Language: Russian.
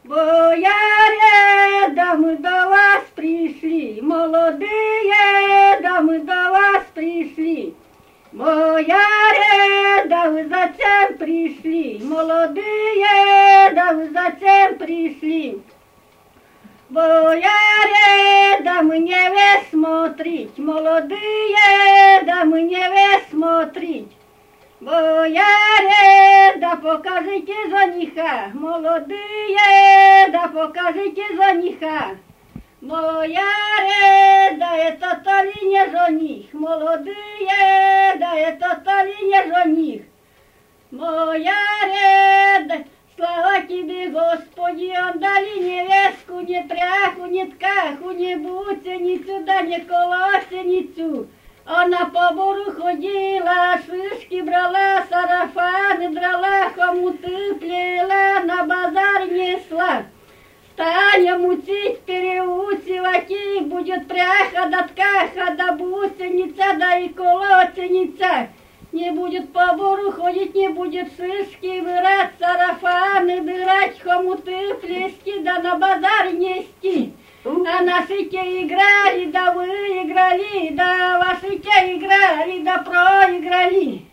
Бояре, да мы до вас пришли, молодые, да мы до вас пришли. Бояре, да вы зачем пришли, молодые, да вы зачем пришли? Бояре, да мы невест смотреть, молодые, да мы невест смотреть. Бояре, да покажите жениха, молодые, да покажите жениха. Бояре, да это-то ли не жених, молодые, да это-то ли не жених. Бояре, да слава тебе, Господи, отдали невестку, не пряху, не ткаху, не бусеницу, да не колосеницу. Она по бору ходила, шишки брала, сарафаны драла, хомуты плела, на базар несла. Таня мутить, переусивать, и будет пряха, да ткаха, да бусеница, да и колосеница. Не будет по бору ходить, не будет шишки вырать, сарафаны дырать, хомуты плести, да на базар нести. А наши-те играли, да выиграли, да ваши-те играли, да проиграли.